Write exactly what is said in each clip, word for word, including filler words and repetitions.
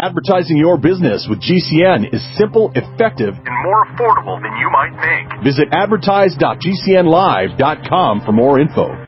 Advertising your business with G C N is simple, effective, and more affordable than you might think. Visit advertise dot g c n live dot com for more info.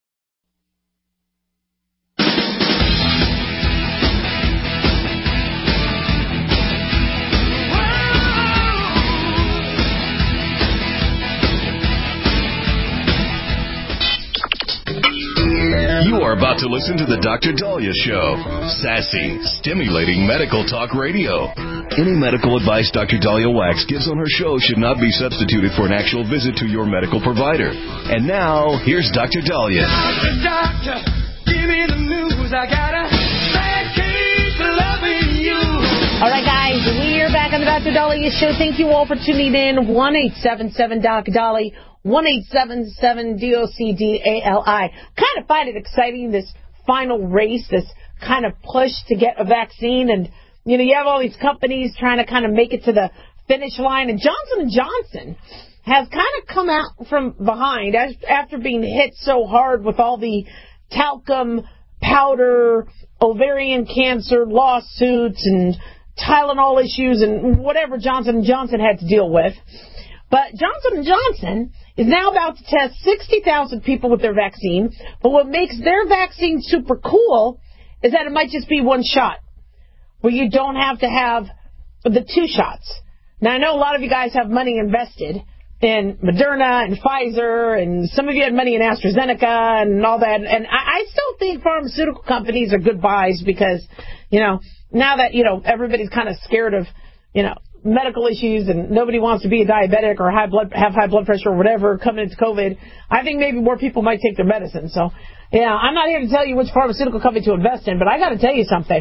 You are about to listen to the Doctor Dahlia Show. Sassy, stimulating medical talk radio. Any medical advice Doctor Dahlia Wax gives on her show should not be substituted for an actual visit to your medical provider. And now, here's Doctor Dahlia. Doctor, doctor, give me the news. I got a bad case of loving you. All right, guys, we are back on the Doctor Dahlia Show. Thank you all for tuning in. one eight seven seven Doc Dolly. one eight seven seven D O C D A L I. Kind of find it exciting, this final race, this kind of push to get a vaccine. And, you know, you have all these companies trying to kind of make it to the finish line. And Johnson and Johnson has kind of come out from behind after being hit so hard with all the talcum powder, ovarian cancer lawsuits, and Tylenol issues, and whatever Johnson and Johnson had to deal with. But Johnson and Johnson is now about to test sixty thousand people with their vaccine. But what makes their vaccine super cool is that it might just be one shot, where you don't have to have the two shots. Now, I know a lot of you guys have money invested in Moderna and Pfizer, and some of you had money in AstraZeneca and all that. And I, I still think pharmaceutical companies are good buys because, you know, now that, you know, everybody's kind of scared of, you know, medical issues and nobody wants to be a diabetic or high blood have high blood pressure or whatever coming into COVID, I think maybe more people might take their medicine. So, yeah, I'm not here to tell you which pharmaceutical company to invest in, but I got to tell you something.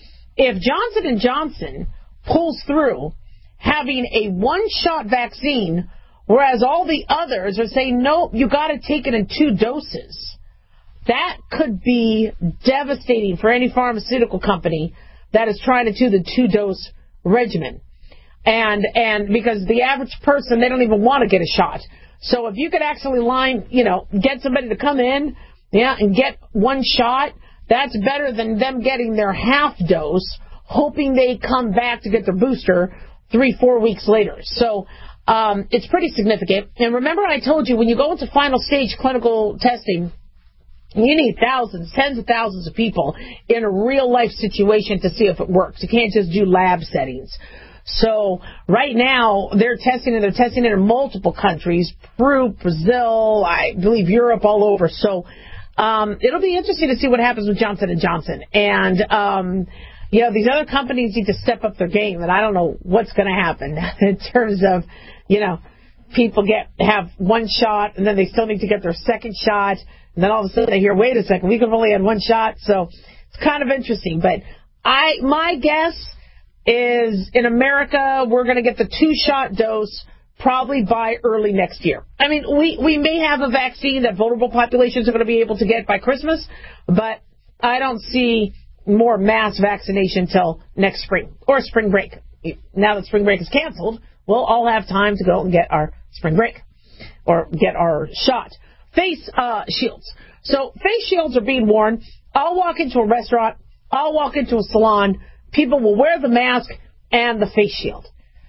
If Johnson and Johnson pulls through having a one-shot vaccine, whereas all the others are saying, no, you got to take it in two doses, that could be devastating for any pharmaceutical company that is trying to do the two-dose regimen. And and because the average person, they don't even want to get a shot. So if you could actually line, you know, get somebody to come in, yeah, and get one shot, that's better than them getting their half dose, hoping they come back to get their booster three, four weeks later. So um, it's pretty significant. And remember I told you, when you go into final stage clinical testing, you need thousands, tens of thousands of people in a real-life situation to see if it works. You can't just do lab settings. So right now, they're testing it. They're testing it in multiple countries, Peru, Brazil, I believe Europe, all over. So um, it'll be interesting to see what happens with Johnson and Johnson. And, um, you know, these other companies need to step up their game, and I don't know what's going to happen in terms of, you know, people get have one shot, and then they still need to get their second shot, and then all of a sudden they hear, wait a second, we could have only had one shot. So it's kind of interesting. But I, my guess is in America, we're going to get the two-shot dose probably by early next year. I mean, we, we may have a vaccine that vulnerable populations are going to be able to get by Christmas, but I don't see more mass vaccination till next spring or spring break. Now that spring break is canceled, we'll all have time to go and get our spring break or get our shot. Face uh, shields. So face shields are being worn. I'll walk into a restaurant. I'll walk into a salon. People will wear the mask and the face shield.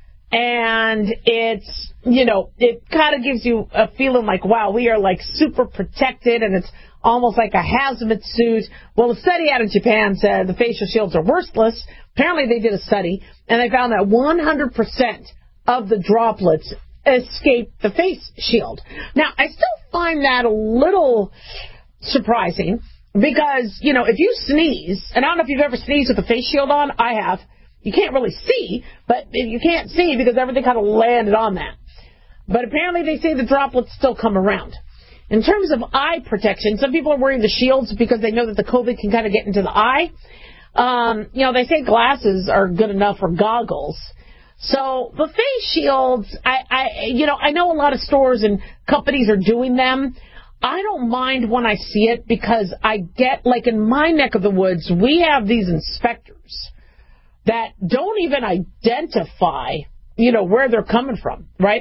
And it's, you know, it kind of gives you a feeling like, wow, we are like super protected, and it's almost like a hazmat suit. Well, a study out of Japan said the facial shields are worthless. Apparently they did a study, and they found that one hundred percent of the droplets escape the face shield. Now, I still find that a little surprising. Because, you know, if you sneeze, and I don't know if you've ever sneezed with a face shield on, I have. You can't really see, but you can't see because everything kind of landed on that. But apparently they say the droplets still come around. In terms of eye protection, some people are wearing the shields because they know that the COVID can kind of get into the eye. Um, you know, they say glasses are good enough, or goggles. So the face shields, I, I, you know, I know a lot of stores and companies are doing them. I don't mind when I see it because I get, like in my neck of the woods, we have these inspectors that don't even identify, you know, where they're coming from, right?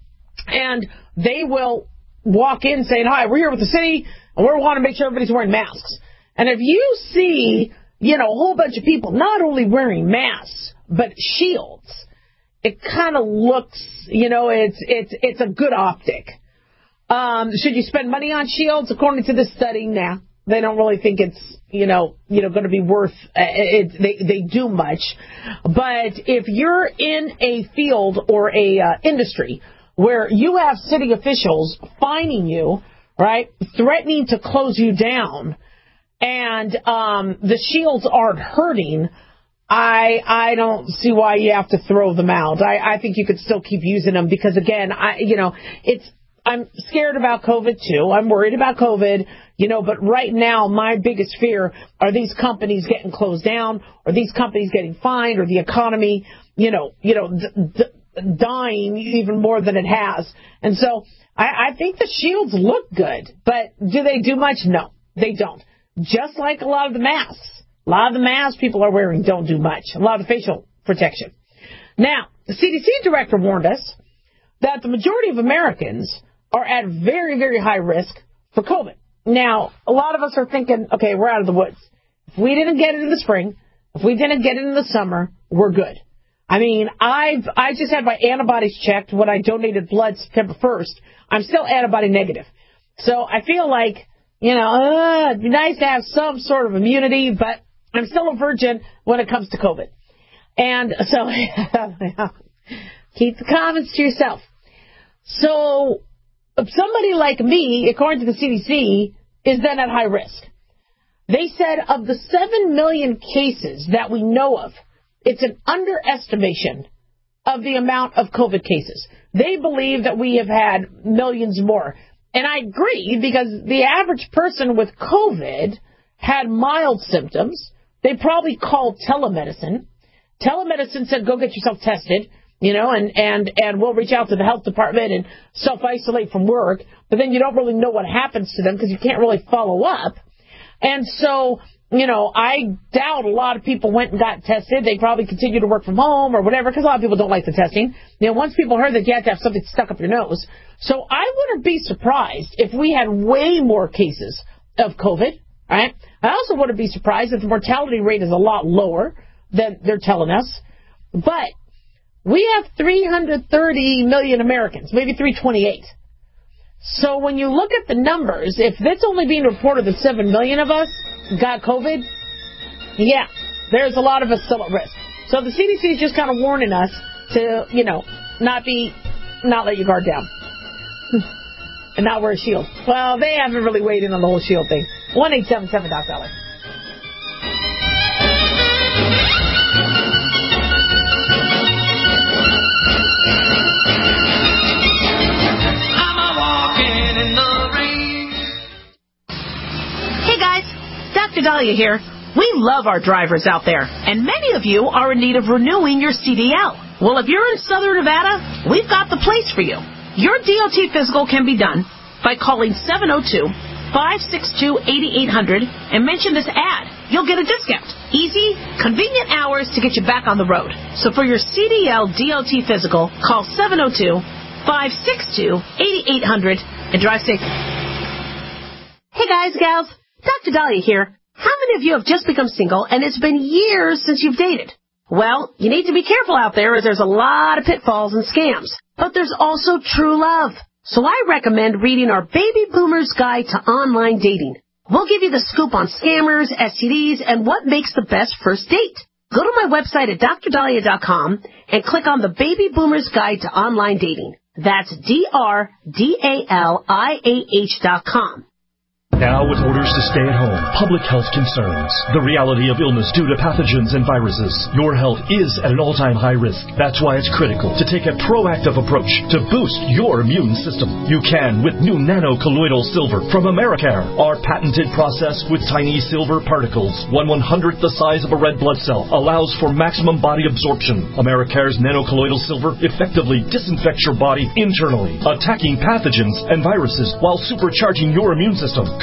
And they will walk in saying, hi, we're here with the city, and we want to make sure everybody's wearing masks. And if you see you know, a whole bunch of people not only wearing masks, but shields, it kind of looks, you know, it's it's it's a good optic. Um, should you spend money on shields? According to this study, now they don't really think it's, you know, you know, going to be worth it. They they do much, but if you're in a field or a uh, industry where you have city officials fining you, right, threatening to close you down, and um, the shields aren't hurting, I I don't see why you have to throw them out. I, I think you could still keep using them because, again, I you know, it's I'm scared about COVID, too. I'm worried about COVID, you know, but right now my biggest fear are these companies getting closed down, or these companies getting fined, or the economy, you know, you know, d- d- dying even more than it has. And so I, I think the shields look good, but do they do much? No, they don't. Just like a lot of the masks. A lot of the masks people are wearing don't do much. A lot of facial protection. Now, the C D C director warned us that the majority of Americans are at very, very high risk for COVID. Now, a lot of us are thinking, okay, we're out of the woods. If we didn't get it in the spring, if we didn't get it in the summer, we're good. I mean, I've I just had my antibodies checked when I donated blood September first. I'm still antibody negative. So I feel like, you know, uh, it'd be nice to have some sort of immunity, but I'm still a virgin when it comes to COVID. And so keep the comments to yourself. So somebody like me, according to the C D C, is then at high risk. They said of the seven million cases that we know of, it's an underestimation of the amount of COVID cases. They believe that we have had millions more. And I agree, because the average person with COVID had mild symptoms. They probably called telemedicine. Telemedicine said, go get yourself tested, you know, and, and, and we'll reach out to the health department and self-isolate from work. But then you don't really know what happens to them because you can't really follow up. And so, you know, I doubt a lot of people went and got tested. They probably continue to work from home or whatever, because a lot of people don't like the testing. You know, once people heard that you had to have something stuck up your nose. So I wouldn't be surprised if we had way more cases of COVID, right? I also wouldn't be surprised if the mortality rate is a lot lower than they're telling us. But we have three hundred thirty million Americans, maybe three hundred twenty-eight. So when you look at the numbers, if it's only being reported that seven million of us got COVID, yeah, there's a lot of us still at risk. So the C D C is just kind of warning us to, you know, not be, not let your guard down. And not wear a shield. Well, they haven't really weighed in on the whole shield thing. one eight seven seven Doc Dollar. Hey guys, Doctor Dahlia here. We love our drivers out there, and many of you are in need of renewing your C D L. Well, if you're in Southern Nevada, we've got the place for you. Your D O T physical can be done by calling seven oh two, five six two, eight eight hundred and mention this ad. You'll get a discount. Easy, convenient hours to get you back on the road. So for your C D L D O T physical, call seven oh two, five six two, eight eight hundred and drive safe. Hey guys, gals, Doctor Dahlia here. How many of you have just become single and it's been years since you've dated? Well, you need to be careful out there, as there's a lot of pitfalls and scams. But there's also true love. So I recommend reading our Baby Boomer's Guide to Online Dating. We'll give you the scoop on scammers, S T Ds, and what makes the best first date. Go to my website at dr dahlia dot com and click on the Baby Boomer's Guide to Online Dating. That's D R D A L I A H dot com. Now, with orders to stay at home, public health concerns, the reality of illness due to pathogens and viruses, your health is at an all-time high risk. That's why it's critical to take a proactive approach to boost your immune system. You can with new nano-colloidal silver from Americare. Our patented process with tiny silver particles, one one-hundredth the size of a red blood cell, allows for maximum body absorption. Americare's nano-colloidal silver effectively disinfects your body internally, attacking pathogens and viruses while supercharging your immune system.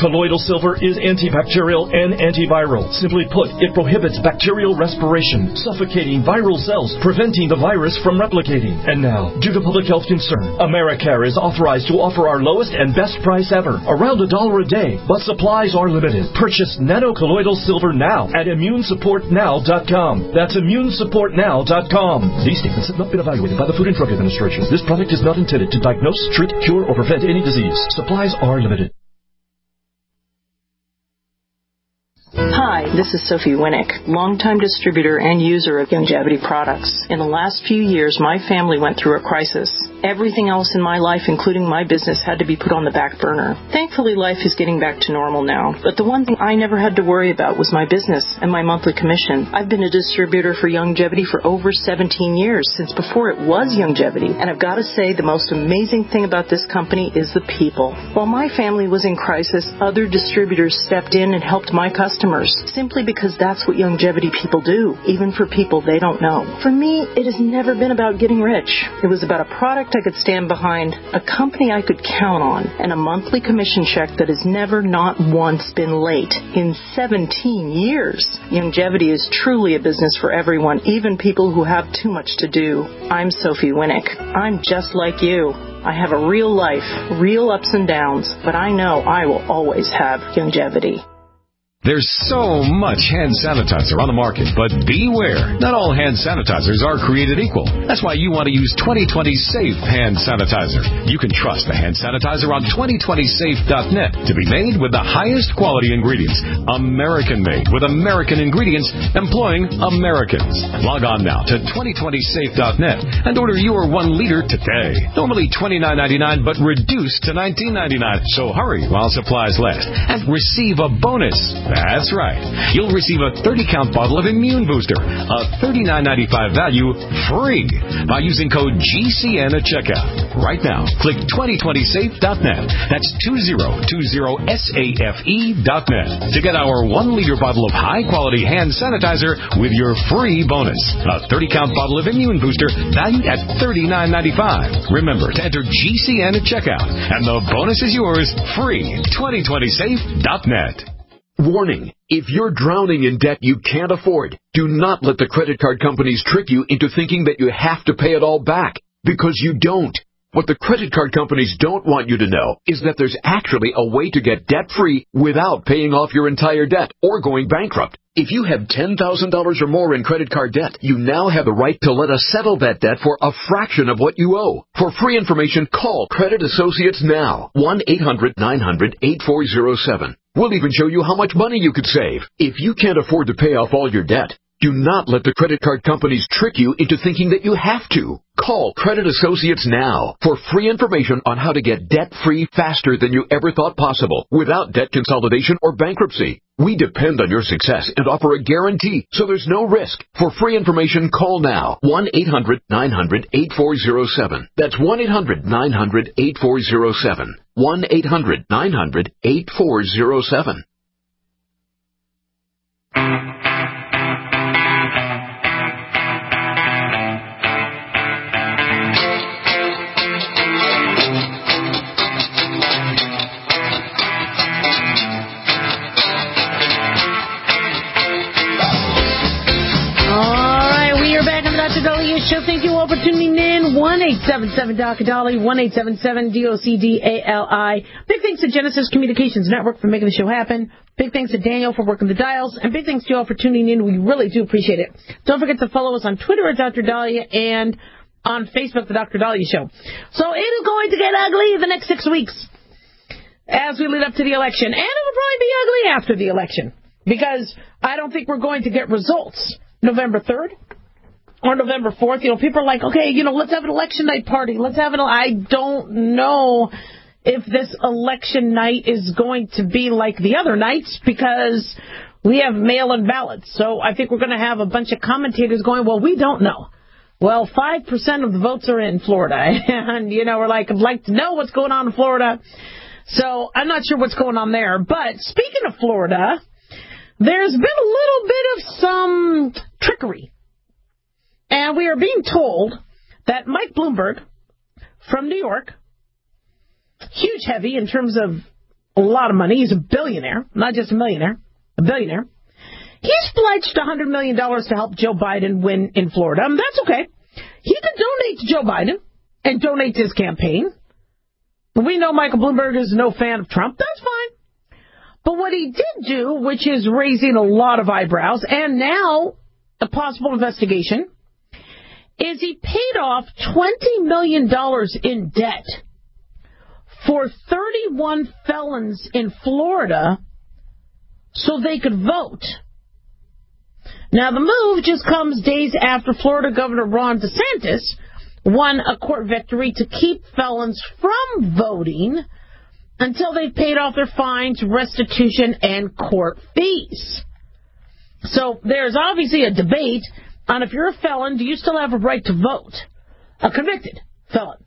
Colloidal silver is antibacterial and antiviral. Simply put, it prohibits bacterial respiration, suffocating viral cells, preventing the virus from replicating. And now, due to public health concern, Americare is authorized to offer our lowest and best price ever, around a dollar a day, but supplies are limited. Purchase nanocolloidal silver now at immune support now dot com. That's immune support now dot com. These statements have not been evaluated by the Food and Drug Administration. This product is not intended to diagnose, treat, cure, or prevent any disease. Supplies are limited. Hi, this is Sophie Winnick, longtime distributor and user of Youngevity products. In the last few years, my family went through a crisis. Everything else in my life, including my business, had to be put on the back burner. Thankfully, life is getting back to normal now. But the one thing I never had to worry about was my business and my monthly commission. I've been a distributor for Youngevity for over seventeen years, since before it was Youngevity. And I've got to say, the most amazing thing about this company is the people. While my family was in crisis, other distributors stepped in and helped my customers, simply because that's what Youngevity people do, even for people they don't know. For me, it has never been about getting rich. It was about a product I could stand behind, a company I could count on, and a monthly commission check that has never not once been late in seventeen years. Youngevity is truly a business for everyone, even people who have too much to do. I'm Sophie Winnick. I'm just like you. I have a real life, real ups and downs, but I know I will always have Youngevity. There's so much hand sanitizer on the market, but beware. Not all hand sanitizers are created equal. That's why you want to use twenty twenty Safe Hand Sanitizer. You can trust the hand sanitizer on twenty twenty safe dot net to be made with the highest quality ingredients. American-made with American ingredients, employing Americans. Log on now to twenty twenty safe dot net and order your one liter today. Normally twenty-nine ninety-nine, but reduced to nineteen ninety-nine. So hurry while supplies last and receive a bonus. That's right. You'll receive a thirty count bottle of Immune Booster, a thirty-nine ninety-five value, free by using code G C N at checkout. Right now, click twenty twenty safe dot net. That's twenty twenty safe dot net to get our one liter bottle of high-quality hand sanitizer with your free bonus. A thirty count bottle of Immune Booster valued at thirty-nine ninety-five. Remember to enter G C N at checkout, and the bonus is yours, free. twenty twenty safe dot net. Warning, if you're drowning in debt you can't afford, do not let the credit card companies trick you into thinking that you have to pay it all back, because you don't. What the credit card companies don't want you to know is that there's actually a way to get debt-free without paying off your entire debt or going bankrupt. If you have ten thousand dollars or more in credit card debt, you now have the right to let us settle that debt for a fraction of what you owe. For free information, call Credit Associates now, one eight hundred nine hundred eighty-four oh seven. We'll even show you how much money you could save. If you can't afford to pay off all your debt, do not let the credit card companies trick you into thinking that you have to. Call Credit Associates now for free information on how to get debt-free faster than you ever thought possible without debt consolidation or bankruptcy. We depend on your success and offer a guarantee, so there's no risk. For free information, call now, one eight hundred nine hundred eighty-four oh seven. That's one eight hundred nine hundred eighty-four oh seven. one eight hundred nine hundred eighty-four oh seven. Show. Thank you all for tuning in. one eight seven seven D O C Dolly, one eight seven seven D O C D A L I. Big thanks to Genesis Communications Network for making the show happen. Big thanks to Daniel for working the dials. And big thanks to you all for tuning in. We really do appreciate it. Don't forget to follow us on Twitter at Doctor Dahlia and on Facebook, The Doctor Dahlia Show. So it is going to get ugly the next six weeks as we lead up to the election. And it will probably be ugly after the election because I don't think we're going to get results November third. Or November fourth, you know, people are like, okay, you know, let's have an election night party. Let's have an, I don't know if this election night is going to be like the other nights because we have mail-in ballots. So I think we're going to have a bunch of commentators going, well, we don't know. Well, five percent of the votes are in Florida. And, you know, we're like, I'd like to know what's going on in Florida. So I'm not sure what's going on there. But speaking of Florida, there's been a little bit of some trickery. And we are being told that Mike Bloomberg from New York, huge heavy in terms of a lot of money. He's a billionaire, not just a millionaire, a billionaire. He's pledged one hundred million dollars to help Joe Biden win in Florida. And that's okay. He can donate to Joe Biden and donate to his campaign. We know Michael Bloomberg is no fan of Trump. That's fine. But what he did do, which is raising a lot of eyebrows, and now a possible investigation, is he paid off twenty million dollars in debt for thirty-one felons in Florida so they could vote. Now, the move just comes days after Florida Governor Ron DeSantis won a court victory to keep felons from voting until they've paid off their fines, restitution, and court fees. So there's obviously a debate on if you're a felon, do you still have a right to vote? A convicted felon.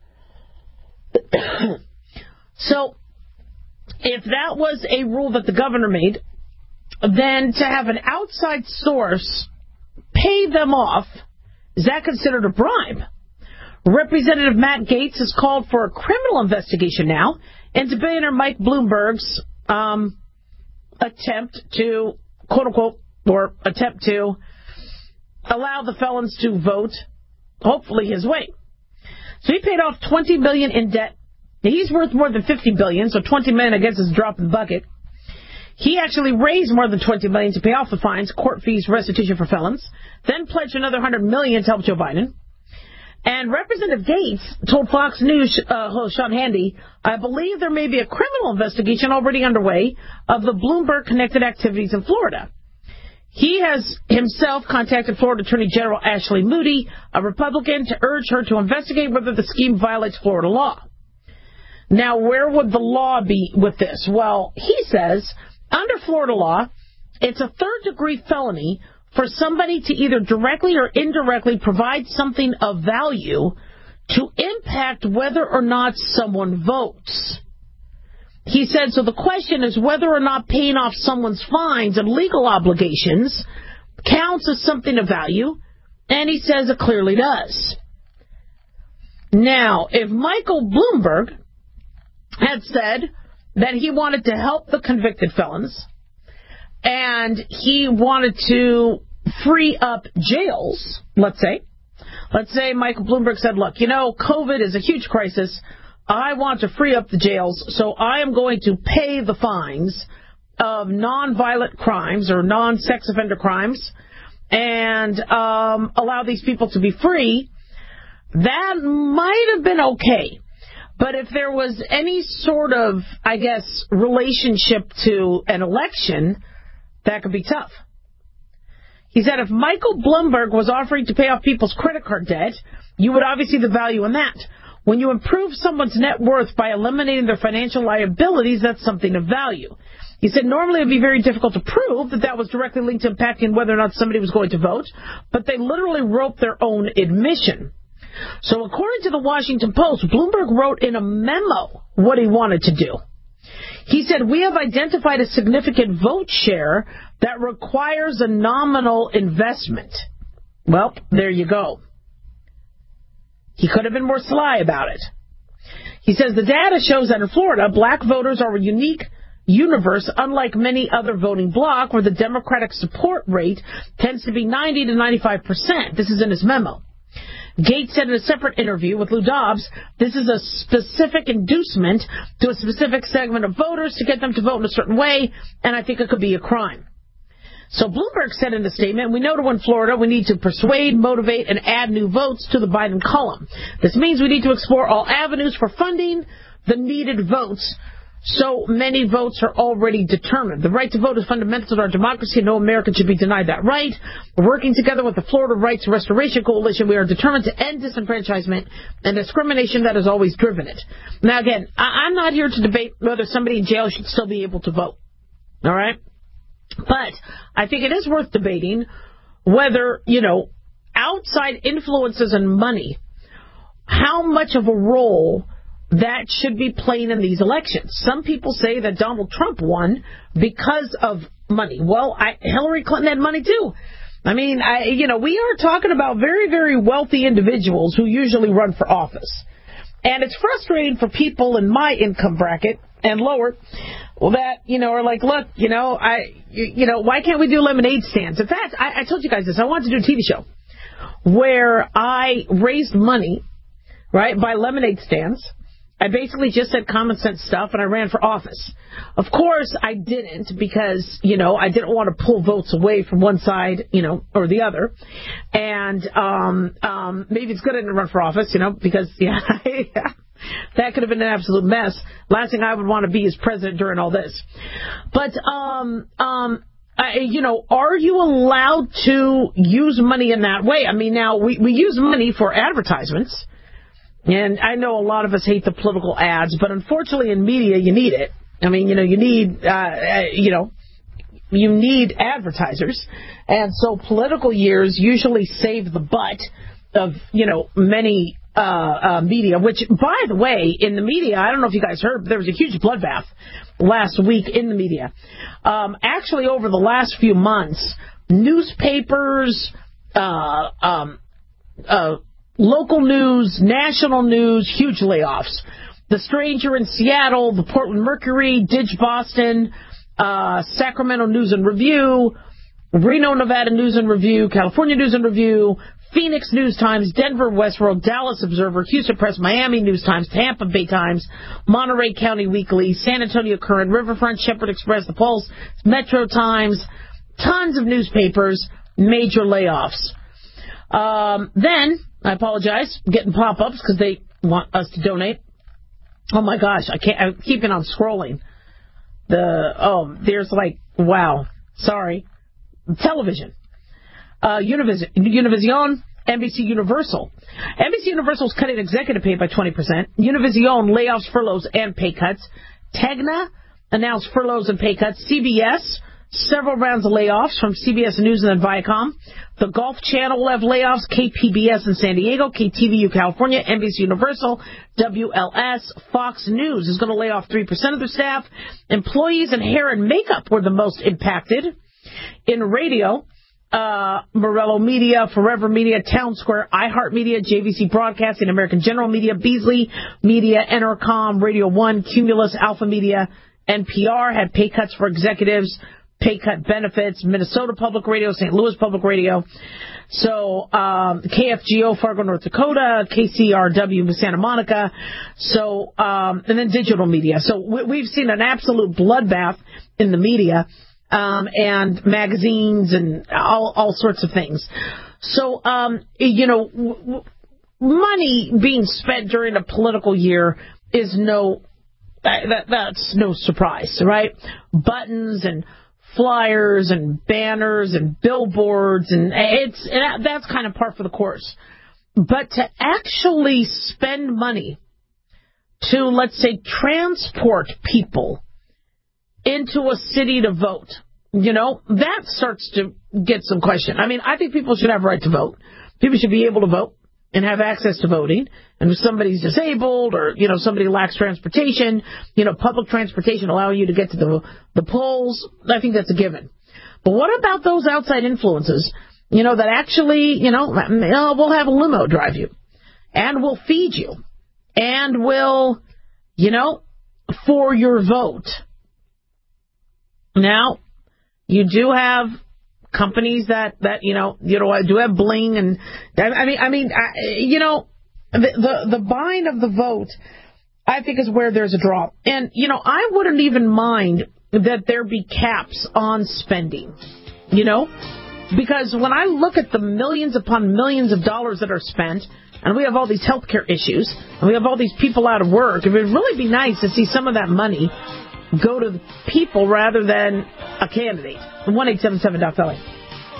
So if that was a rule that the governor made, then to have an outside source pay them off, is that considered a bribe? Representative Matt Gaetz has called for a criminal investigation now into billionaire Mike Bloomberg's um, attempt to, quote-unquote, or attempt to allow the felons to vote, hopefully his way. So he paid off twenty billion dollars in debt. He's worth more than fifty billion dollars, so twenty million dollars, I guess, is a drop in the bucket. He actually raised more than twenty million dollars to pay off the fines, court fees, restitution for felons, then pledged another one hundred million dollars to help Joe Biden. And Representative Gaetz told Fox News uh, host Sean Hannity, I believe there may be a criminal investigation already underway of the Bloomberg-connected activities in Florida. He has himself contacted Florida Attorney General Ashley Moody, a Republican, to urge her to investigate whether the scheme violates Florida law. Now, where would the law be with this? Well, he says, under Florida law, it's a third-degree felony for somebody to either directly or indirectly provide something of value to impact whether or not someone votes. He said, so the question is whether or not paying off someone's fines and legal obligations counts as something of value, and he says it clearly does. Now, if Michael Bloomberg had said that he wanted to help the convicted felons and he wanted to free up jails, let's say, let's say Michael Bloomberg said, look, you know, COVID is a huge crisis. I want to free up the jails, so I am going to pay the fines of nonviolent crimes or non-sex offender crimes and um, allow these people to be free. That might have been okay. But if there was any sort of, I guess, relationship to an election, that could be tough. He said if Michael Bloomberg was offering to pay off people's credit card debt, you would obviously see the value in that. When you improve someone's net worth by eliminating their financial liabilities, that's something of value. He said normally it would be very difficult to prove that that was directly linked to impacting whether or not somebody was going to vote, but they literally wrote their own admission. So according to the Washington Post, Bloomberg wrote in a memo what he wanted to do. He said, we have identified a significant vote share that requires a nominal investment. Well, there you go. He could have been more sly about it. He says the data shows that in Florida, black voters are a unique universe, unlike many other voting blocs where the Democratic support rate tends to be ninety to ninety-five percent. This is in his memo. Gaetz said in a separate interview with Lou Dobbs, this is a specific inducement to a specific segment of voters to get them to vote in a certain way, and I think it could be a crime. So Bloomberg said in a statement, we know to win Florida, we need to persuade, motivate, and add new votes to the Biden column. This means we need to explore all avenues for funding the needed votes. So many votes are already determined. The right to vote is fundamental to our democracy, and no American should be denied that right. Working together with the Florida Rights Restoration Coalition, we are determined to end disenfranchisement and discrimination that has always driven it. Now, again, I'm not here to debate whether somebody in jail should still be able to vote. All right? But I think it is worth debating whether, you know, outside influences and money, how much of a role that should be playing in these elections. Some people say that Donald Trump won because of money. Well, I, Hillary Clinton had money too. I mean, I, you know, we are talking about very, very wealthy individuals who usually run for office. And it's frustrating for people in my income bracket and lower that, you know, are like, look, you know, I, you, you know, why can't we do lemonade stands? In fact, I, I told you guys this. I wanted to do a T V show where I raised money, right, by lemonade stands. I basically just said common sense stuff, and I ran for office. Of course, I didn't because, you know, I didn't want to pull votes away from one side, you know, or the other. And um, um, maybe it's good I didn't run for office, you know, because, yeah, that could have been an absolute mess. Last thing I would want to be is president during all this. But, um, um, I, you know, are you allowed to use money in that way? I mean, now, we, we use money for advertisements. And I know a lot of us hate the political ads, but unfortunately in media, you need it. I mean, you know, you need, uh, you know, you need advertisers. And so political years usually save the butt of, you know, many uh, uh, media, which, by the way, in the media, I don't know if you guys heard, but there was a huge bloodbath last week in the media. Um, actually, over the last few months, newspapers, uh, um, uh, local news, national news, huge layoffs. The Stranger in Seattle, the Portland Mercury, Dig Boston, uh, Sacramento News and Review, Reno, Nevada News and Review, California News and Review, Phoenix News Times, Denver Westworld, Dallas Observer, Houston Press, Miami News Times, Tampa Bay Times, Monterey County Weekly, San Antonio Current, Riverfront, Shepherd Express, The Pulse, Metro Times, tons of newspapers, major layoffs. Um, then, I apologize, I'm getting pop-ups because they want us to donate. Oh my gosh, I can't, I'm keeping on scrolling. The, oh, there's like, wow, sorry. Television. Uh, Univision, Univision, N B C Universal. N B C Universal's cutting executive pay by twenty percent. Univision layoffs, furloughs, and pay cuts. Tegna announced furloughs and pay cuts. C B S, several rounds of layoffs from C B S News and then Viacom. The Golf Channel will have layoffs. K P B S in San Diego, K T V U California, N B C Universal, W L S. Fox News is going to lay off three percent of their staff. Employees in hair and makeup were the most impacted. In radio, uh, Morello Media, Forever Media, Town Square, iHeartMedia, J V C Broadcasting, American General Media, Beasley Media, Entercom, Radio One, Cumulus, Alpha Media, N P R had pay cuts for executives, pay cut benefits, Minnesota Public Radio, Saint Louis Public Radio. So, um, K F G O, Fargo, North Dakota, K C R W, Santa Monica. So, um, and then digital media. So we, we've seen an absolute bloodbath in the media. Um, and magazines and all, all sorts of things. So, um, you know, w- w- money being spent during a political year is no, that, that's no surprise, right? Buttons and flyers and banners and billboards, and it's, and that's kind of par for the course. But to actually spend money to, let's say, transport people into a city to vote, you know, that starts to get some question. I mean, I think people should have a right to vote. People should be able to vote and have access to voting. And if somebody's disabled or, you know, somebody lacks transportation, you know, public transportation allowing you to get to the, the polls, I think that's a given. But what about those outside influences, you know, that actually, you know, we'll have a limo drive you and we'll feed you and we'll, you know, for your vote. Now, you do have companies that, that you know, you know, do have bling, and I mean, I mean, I, you know, the, the the buying of the vote, I think, is where there's a draw. And you know, I wouldn't even mind that there be caps on spending, you know, because when I look at the millions upon millions of dollars that are spent, and we have all these healthcare issues, and we have all these people out of work, it would really be nice to see some of that money go to the people rather than a candidate. one eight seven seven Doc Dolly.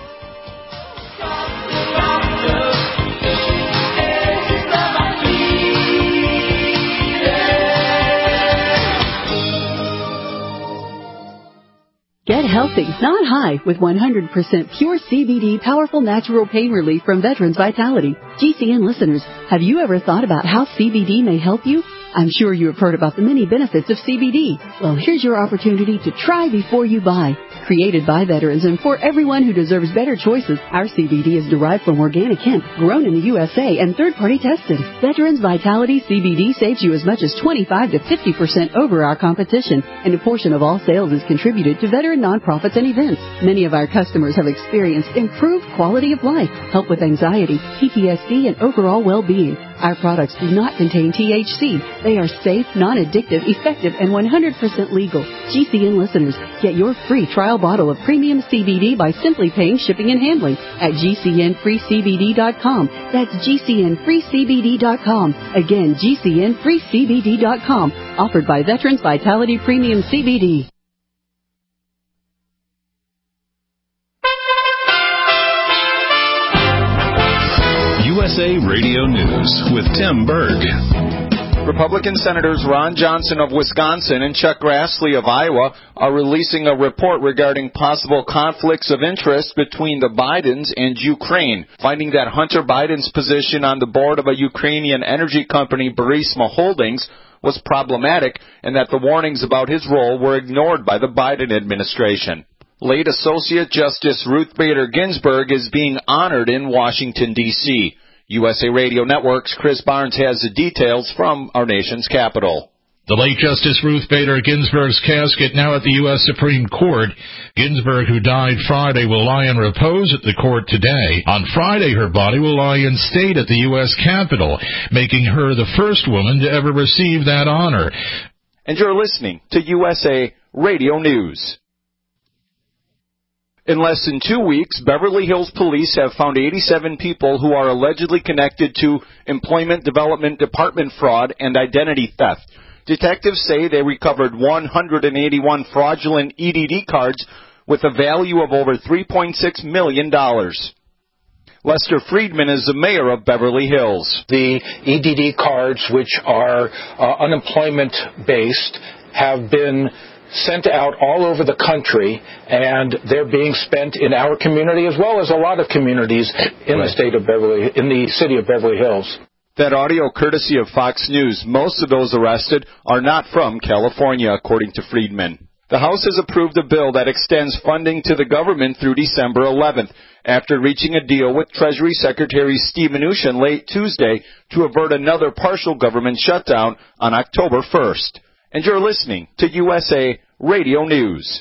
Get healthy, not high, with one hundred percent pure C B D powerful natural pain relief from Veterans Vitality. G C N listeners, have you ever thought about how C B D may help you? I'm sure you have heard about the many benefits of C B D. Well, here's your opportunity to try before you buy. Created by veterans and for everyone who deserves better choices, our C B D is derived from organic hemp, grown in the U S A and third-party tested. Veterans Vitality C B D saves you as much as twenty-five to fifty percent over our competition, and a portion of all sales is contributed to veteran nonprofits and events. Many of our customers have experienced improved quality of life, help with anxiety, P T S D, and overall well-being. Our products do not contain T H C. They are safe, non-addictive, effective, and one hundred percent legal. G C N listeners, get your free trial bottle of premium C B D by simply paying shipping and handling at G C N free C B D dot com. That's G C N free C B D dot com. Again, G C N free C B D dot com. Offered by Veterans Vitality Premium C B D. U S A Radio News with Tim Berg. Republican Senators Ron Johnson of Wisconsin and Chuck Grassley of Iowa are releasing a report regarding possible conflicts of interest between the Bidens and Ukraine, finding that Hunter Biden's position on the board of a Ukrainian energy company, Burisma Holdings, was problematic and that the warnings about his role were ignored by the Biden administration. Late Associate Justice Ruth Bader Ginsburg is being honored in Washington, D C U S A Radio Network's Chris Barnes has the details from our nation's capital. The late Justice Ruth Bader Ginsburg's casket now at the U S Supreme Court. Ginsburg, who died Friday, will lie in repose at the court today. On Friday, her body will lie in state at the U S Capitol, making her the first woman to ever receive that honor. And you're listening to U S A Radio News. In less than two weeks, Beverly Hills police have found eighty-seven people who are allegedly connected to Employment Development Department fraud and identity theft. Detectives say they recovered one hundred eighty-one fraudulent E D D cards with a value of over three point six million dollars. Lester Friedman is the mayor of Beverly Hills. The E D D cards, which are uh, unemployment-based, have been sent out all over the country, and they're being spent in our community as well as a lot of communities in the state of Beverly, in the city of Beverly Hills. That audio courtesy of Fox News. Most of those arrested are not from California, according to Friedman. The House has approved a bill that extends funding to the government through December eleventh, after reaching a deal with Treasury Secretary Steve Mnuchin late Tuesday to avert another partial government shutdown on October first. And you're listening to U S A Radio News.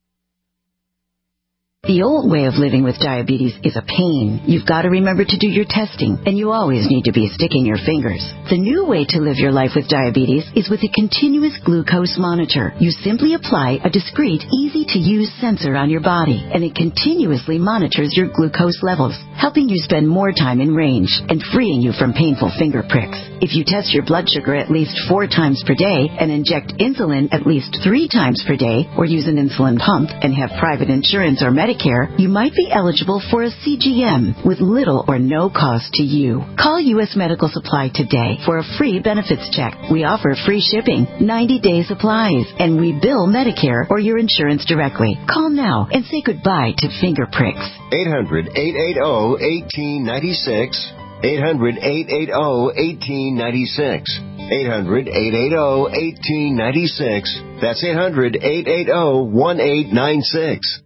The old way of living with diabetes is a pain. You've got to remember to do your testing, and you always need to be sticking your fingers. The new way to live your life with diabetes is with a continuous glucose monitor. You simply apply a discreet, easy-to-use sensor on your body, and it continuously monitors your glucose levels, helping you spend more time in range and freeing you from painful finger pricks. If you test your blood sugar at least four times per day and inject insulin at least three times per day, or use an insulin pump and have private insurance or Medicare, you might be eligible for a C G M with little or no cost to you. Call U S Medical Supply today for a free benefits check. We offer free shipping, ninety-day supplies, and we bill Medicare or your insurance directly. Call now and say goodbye to finger pricks. eight hundred, eight eight zero, one eight nine six. eight hundred, eight eight zero, one eight nine six. eight hundred, eight eight zero, one eight nine six. That's eight hundred, eight eight zero, one eight nine six.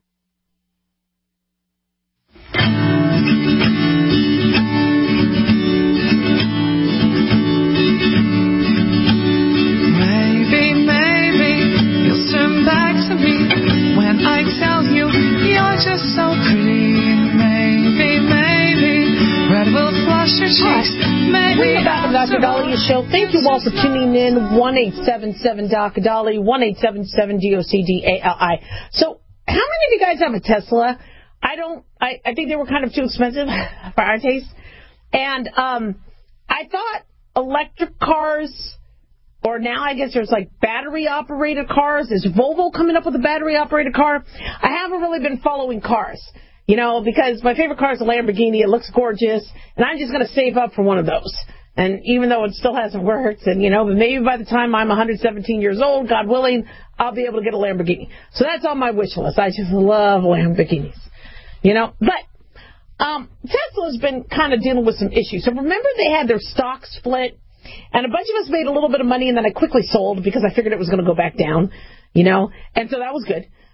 Just so pretty, maybe, maybe, red will flush your cheeks, maybe. We're back on the Doctor Dahlia Show. Thank you all for tuning in. one eight seven seven, D O C, Dahlia, one eight seven seven, D O C D A L I. So, how many of you guys have a Tesla? I don't, I, I think they were kind of too expensive for our taste. And, um, I thought electric cars, or now I guess there's like battery-operated cars. Is Volvo coming up with a battery-operated car? I haven't really been following cars, you know, because my favorite car is a Lamborghini. It looks gorgeous, and I'm just going to save up for one of those. And even though it still hasn't worked, and, you know, but maybe by the time I'm one hundred seventeen years old, God willing, I'll be able to get a Lamborghini. So that's on my wish list. I just love Lamborghinis, you know. But um, Tesla's been kind of dealing with some issues. So remember they had their stock split? And a bunch of us made a little bit of money, and then I quickly sold because I figured it was going to go back down, you know. And so that was good.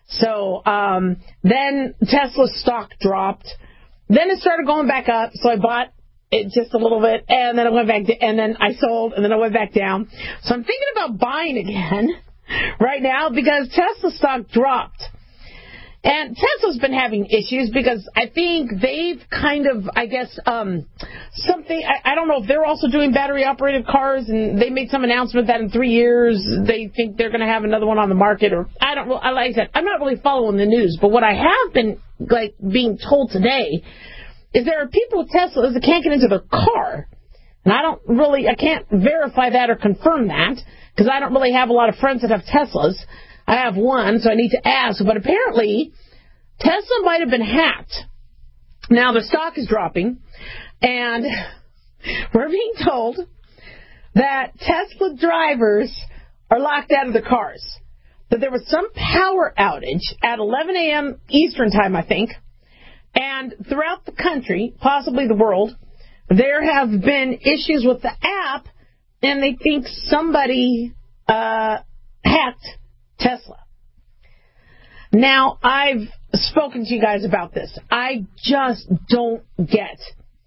So um, then Tesla's stock dropped. Then it started going back up, so I bought it just a little bit, and then it went back, to, and then I sold, and then I went back down. So I'm thinking about buying again right now because Tesla stock dropped. And Tesla's been having issues because I think they've kind of, I guess, um, something, I, I don't know if they're also doing battery-operated cars, and they made some announcement that in three years they think they're going to have another one on the market, or I don't, like I said, I'm not really following the news, but what I have been, like, being told today is there are people with Teslas that can't get into their car, and I don't really, I can't verify that or confirm that, because I don't really have a lot of friends that have Teslas. I have one, so I need to ask. But apparently, Tesla might have been hacked. Now, the stock is dropping, and we're being told that Tesla drivers are locked out of their cars. That there was some power outage at eleven a.m. Eastern time, I think, and throughout the country, possibly the world, there have been issues with the app, and they think somebody uh, hacked Tesla. Now, I've spoken to you guys about this. I just don't get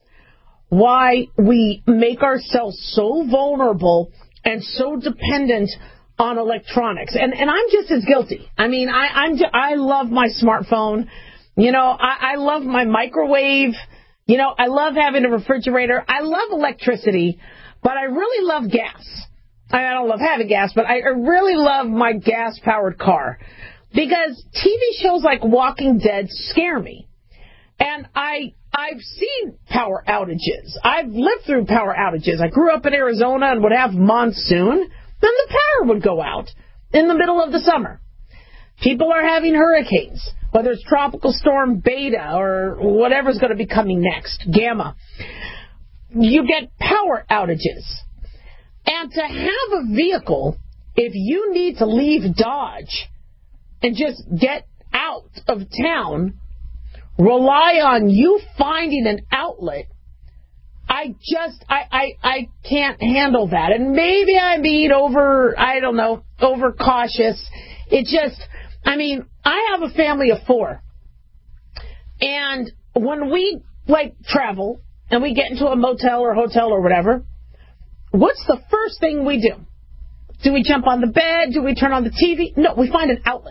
why we make ourselves so vulnerable and so dependent on electronics. And and I'm just as guilty. I mean, I I'm I love my smartphone. You know, I, I love my microwave. You know, I love having a refrigerator. I love electricity, but I really love gas. I don't love having gas, but I really love my gas-powered car. Because T V shows like Walking Dead scare me. And I, I've seen power outages. I've lived through power outages. I grew up in Arizona and would have monsoon. Then the power would go out in the middle of the summer. People are having hurricanes, whether it's Tropical Storm Beta or whatever's going to be coming next, Gamma. You get power outages. And to have a vehicle, if you need to leave Dodge and just get out of town, rely on you finding an outlet, I just, I, I, I can't handle that. And maybe I'm being over, I don't know, overcautious. It just, I mean, I have a family of four. And when we, like, travel and we get into a motel or hotel or whatever, what's the first thing we do? Do we jump on the bed? Do we turn on the T V? No, we find an outlet.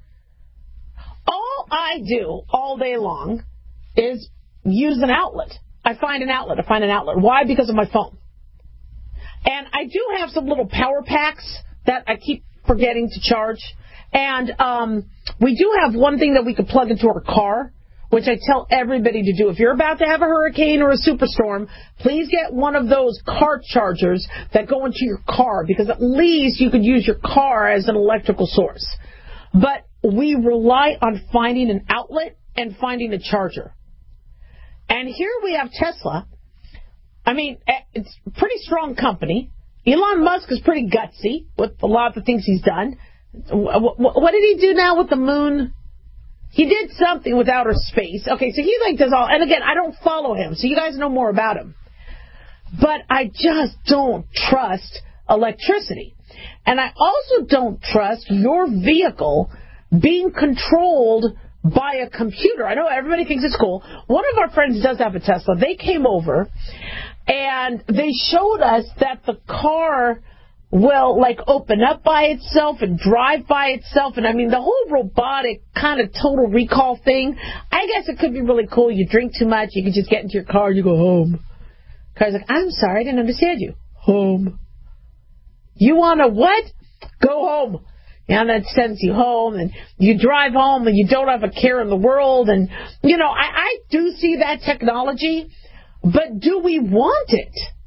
All I do all day long is use an outlet. I find an outlet. I find an outlet. Why? Because of my phone. And I do have some little power packs that I keep forgetting to charge. And um, we do have one thing that we could plug into our car, which I tell everybody to do. If you're about to have a hurricane or a superstorm, please get one of those car chargers that go into your car, because at least you could use your car as an electrical source. But we rely on finding an outlet and finding a charger. And here we have Tesla. I mean, it's a pretty strong company. Elon Musk is pretty gutsy with a lot of the things he's done. What did he do now with the moon? He did something with outer space. Okay, so he like does all, and again, I don't follow him, so you guys know more about him. But I just don't trust electricity. And I also don't trust your vehicle being controlled by a computer. I know everybody thinks it's cool. One of our friends does have a Tesla. They came over, and they showed us that the car will, like, open up by itself and drive by itself. And, I mean, the whole robotic kind of total recall thing, I guess it could be really cool. You drink too much, you can just get into your car and you go home. Car's like, I'm sorry, I didn't understand you. Home. You want to what? Go home. And that sends you home, and you drive home, and you don't have a care in the world. And, you know, I, I do see that technology, but do we want it?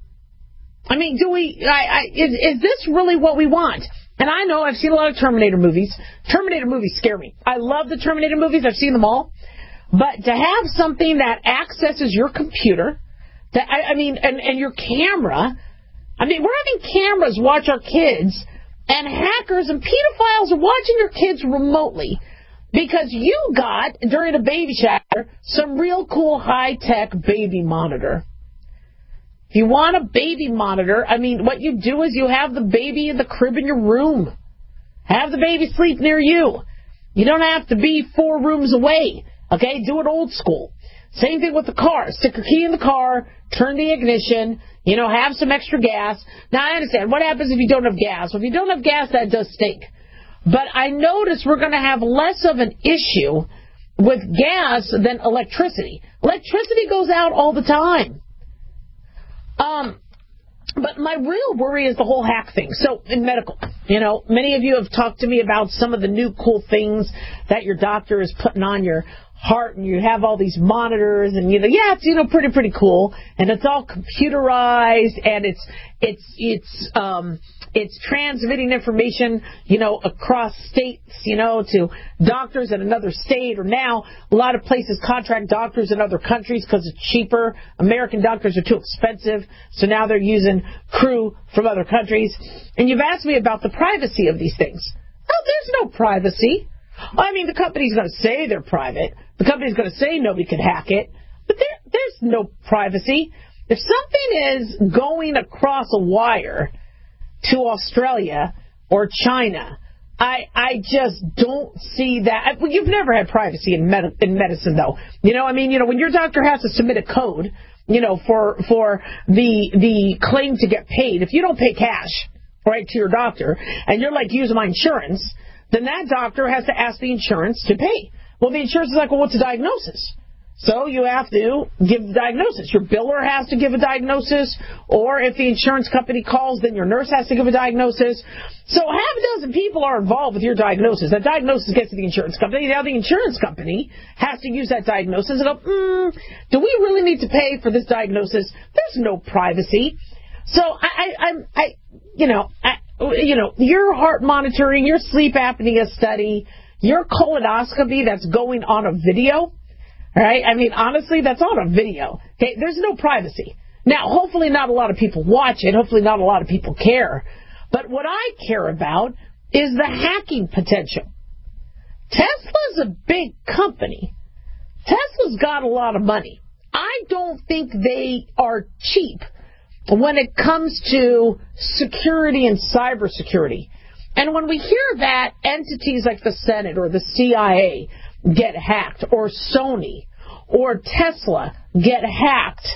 I mean, do we, I, I, is, is this really what we want? And I know I've seen a lot of Terminator movies. Terminator movies scare me. I love the Terminator movies. I've seen them all. But to have something that accesses your computer, that I, I mean, and, and your camera, I mean, we're having cameras watch our kids, and hackers and pedophiles are watching your kids remotely because you got, during a baby shower, some real cool high-tech baby monitor. If you want a baby monitor, I mean, what you do is you have the baby in the crib in your room. Have the baby sleep near you. You don't have to be four rooms away. Okay, do it old school. Same thing with the car. Stick a key in the car, turn the ignition, you know, have some extra gas. Now, I understand. What happens if you don't have gas? Well, if you don't have gas, that does stink. But I notice we're going to have less of an issue with gas than electricity. Electricity goes out all the time. Um, but my real worry is the whole hack thing. So in medical, you know, many of you have talked to me about some of the new cool things that your doctor is putting on your heart, and you have all these monitors, and you know, yeah, it's, you know, pretty pretty cool, and it's all computerized, and it's it's it's um it's transmitting information, you know, across states, you know, to doctors in another state, or now a lot of places contract doctors in other countries because it's cheaper. American doctors are too expensive, so now they're using crew from other countries. And you've asked me about the privacy of these things. Oh, there's no privacy. I mean, the company's going to say they're private. The company's going to say nobody can hack it. But there, there's no privacy. If something is going across a wire to Australia or China, I I just don't see that. Well, you've never had privacy in, med- in medicine, though. You know, I mean, you know, when your doctor has to submit a code, you know, for for the the claim to get paid, if you don't pay cash, right, to your doctor, and you're like, use my insurance, then that doctor has to ask the insurance to pay. Well, the insurance is like, well, what's a diagnosis? So you have to give the diagnosis. Your biller has to give a diagnosis, or if the insurance company calls, then your nurse has to give a diagnosis. So half a dozen people are involved with your diagnosis. That diagnosis gets to the insurance company. Now the insurance company has to use that diagnosis and go, mm, do we really need to pay for this diagnosis? There's no privacy. So I, I, I'm, I, you know, I, you know, your heart monitoring, your sleep apnea study, your colonoscopy that's going on a video, right? I mean, honestly, that's on a video. Okay, there's no privacy. Now, hopefully not a lot of people watch it. Hopefully not a lot of people care. But what I care about is the hacking potential. Tesla's a big company. Tesla's got a lot of money. I don't think they are cheap when it comes to security and cybersecurity. And when we hear that entities like the Senate or the C I A get hacked, or Sony or Tesla get hacked,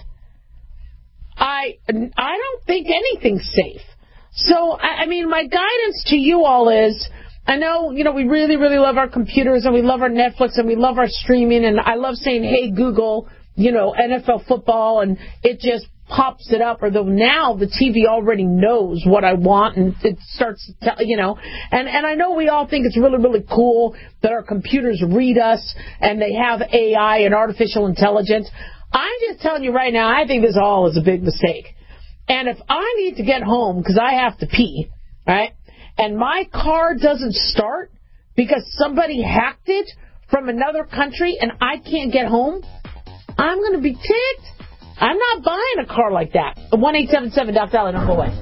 I I don't think anything's safe. So, I, I mean, my guidance to you all is, I know, you know, we really, really love our computers, and we love our Netflix, and we love our streaming, and I love saying, hey, Google, you know, N F L football, and it just pops it up, or though now the T V already knows what I want, and it starts to tell, you know, and, and I know we all think it's really, really cool that our computers read us, and they have A I and artificial intelligence. I'm just telling you right now, I think this all is a big mistake. And if I need to get home because I have to pee, right, and my car doesn't start because somebody hacked it from another country and I can't get home, I'm going to be ticked. I'm not buying a car like that. one eight seven seven Doc Dollar, don't go away.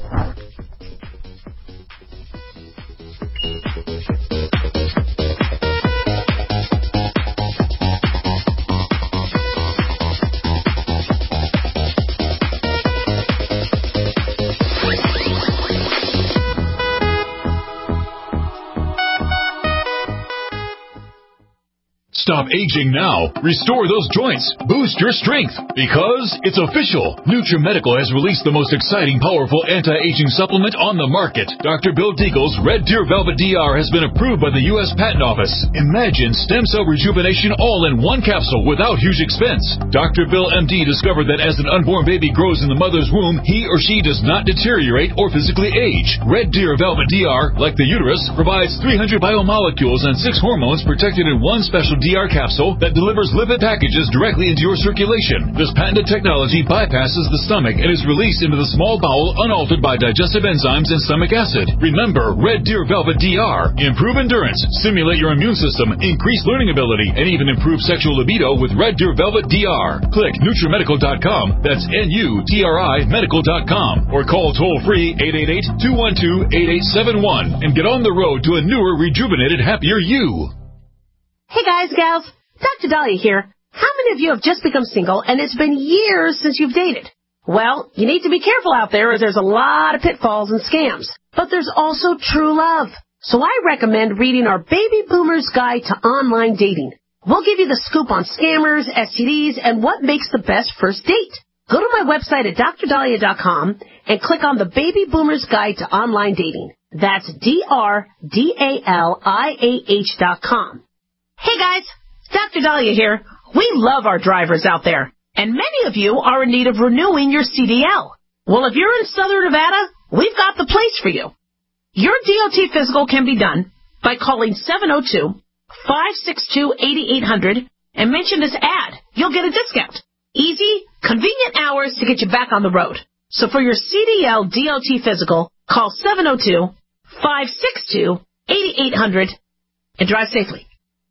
Stop aging now. Restore those joints. Boost your strength. Because it's official. NutriMedical has released the most exciting, powerful anti-aging supplement on the market. Doctor Bill Deagle's Red Deer Velvet D R has been approved by the U S Patent Office. Imagine stem cell rejuvenation all in one capsule without huge expense. Doctor Bill M D discovered that as an unborn baby grows in the mother's womb, he or she does not deteriorate or physically age. Red Deer Velvet D R, like the uterus, provides three hundred biomolecules and six hormones protected in one special D R capsule that delivers lipid packages directly into your circulation. This patented technology bypasses the stomach and is released into the small bowel unaltered by digestive enzymes and stomach acid. Remember, Red Deer Velvet D R. Improve endurance, stimulate your immune system, increase learning ability, and even improve sexual libido with Red Deer Velvet D R. Click NutriMedical dot com, that's N U T R I medical dot com, or call toll-free eight eight eight, two one two, eight eight seven one and get on the road to a newer, rejuvenated, happier you. Hey guys, gals, Doctor Dahlia here. How many of you have just become single and it's been years since you've dated? Well, you need to be careful out there as there's a lot of pitfalls and scams. But there's also true love. So I recommend reading our Baby Boomers Guide to Online Dating. We'll give you the scoop on scammers, S T Ds, and what makes the best first date. Go to my website at dr dahlia dot com and click on the Baby Boomers Guide to Online Dating. That's D R D A L I A H dot com. Hey guys, Doctor Dahlia here. We love our drivers out there, and many of you are in need of renewing your C D L. Well, if you're in Southern Nevada, we've got the place for you. Your D O T physical can be done by calling seven oh two, five six two, eight eight hundred and mention this ad. You'll get a discount. Easy, convenient hours to get you back on the road. So for your C D L D O T physical, call seven oh two, five six two, eight eight hundred and drive safely.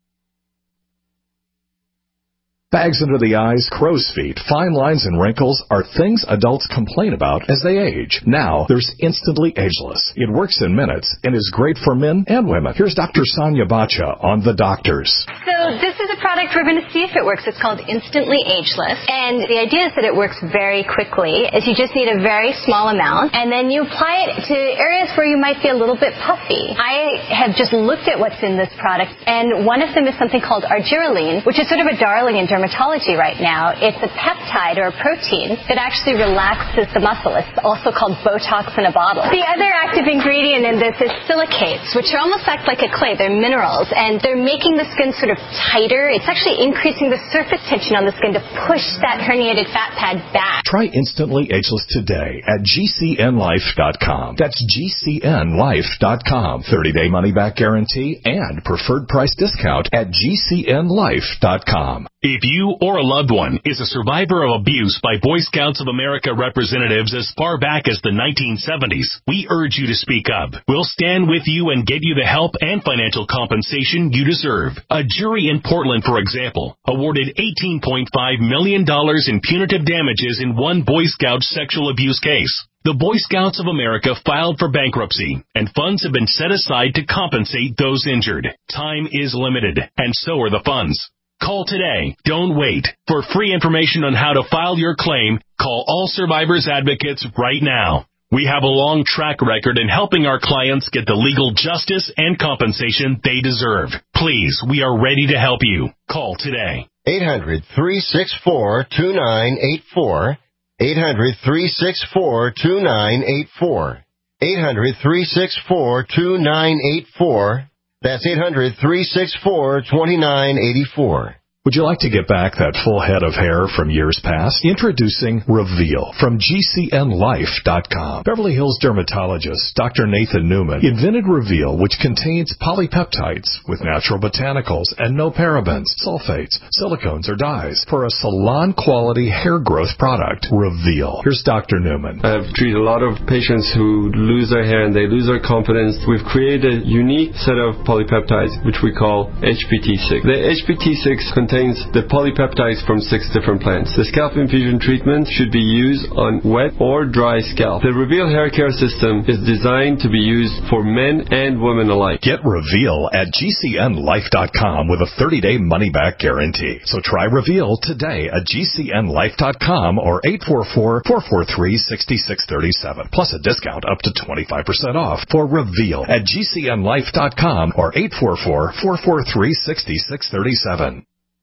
Bags under the eyes, crow's feet, fine lines, and wrinkles are things adults complain about as they age. Now, there's Instantly Ageless. It works in minutes and is great for men and women. Here's Doctor Sonia Bacha on The Doctors. So this is a product we're going to see if it works. It's called Instantly Ageless. And the idea is that it works very quickly. Is you just need a very small amount, and then you apply it to areas where you might be a little bit puffy. I have just looked at what's in this product, and one of them is something called argireline, which is sort of a darling in dermatology right now. It's a peptide or a protein that actually relaxes the muscle. It's also called Botox in a bottle. The other active ingredient in this is silicates, which are almost act like a clay. They're minerals, and they're making the skin sort of tighter. It's actually increasing the surface tension on the skin to push that herniated fat pad back. Try Instantly Ageless today at G C N life dot com. That's G C N life dot com. thirty-day money-back guarantee and preferred price discount at G C N life dot com. If you or a loved one is a survivor of abuse by Boy Scouts of America representatives as far back as the nineteen seventies, we urge you to speak up. We'll stand with you and get you the help and financial compensation you deserve. A jury in Portland, for example, awarded eighteen point five million dollars in punitive damages in one Boy Scout sexual abuse case. The Boy Scouts of America filed for bankruptcy, and funds have been set aside to compensate those injured. Time is limited, and so are the funds. Call today. Don't wait. For free information on how to file your claim, call All Survivors Advocates right now. We have a long track record in helping our clients get the legal justice and compensation they deserve. Please, we are ready to help you. Call today. eight hundred, three six four, two nine eight four. eight hundred, three six four, two nine eight four. eight hundred, three six four, two nine eight four. That's eight hundred, three six four, two nine eight four. Would you like to get back that full head of hair from years past? Introducing Reveal from G C N life dot com. Beverly Hills dermatologist Doctor Nathan Newman invented Reveal, which contains polypeptides with natural botanicals and no parabens, sulfates, silicones, or dyes for a salon-quality hair growth product. Reveal. Here's Doctor Newman. I've treated a lot of patients who lose their hair and they lose their confidence. We've created a unique set of polypeptides, which we call H P T six. The H P T six contains the polypeptides from six different plants. The scalp infusion treatment should be used on wet or dry scalp. The Reveal hair care system is designed to be used for men and women alike. Get Reveal at G C N life dot com with a thirty-day money-back guarantee. So try Reveal today at G C N life dot com or eight four four, four four three, six six three seven. Plus a discount up to twenty-five percent off for Reveal at G C N life dot com or eight four four, four four three, six six three seven.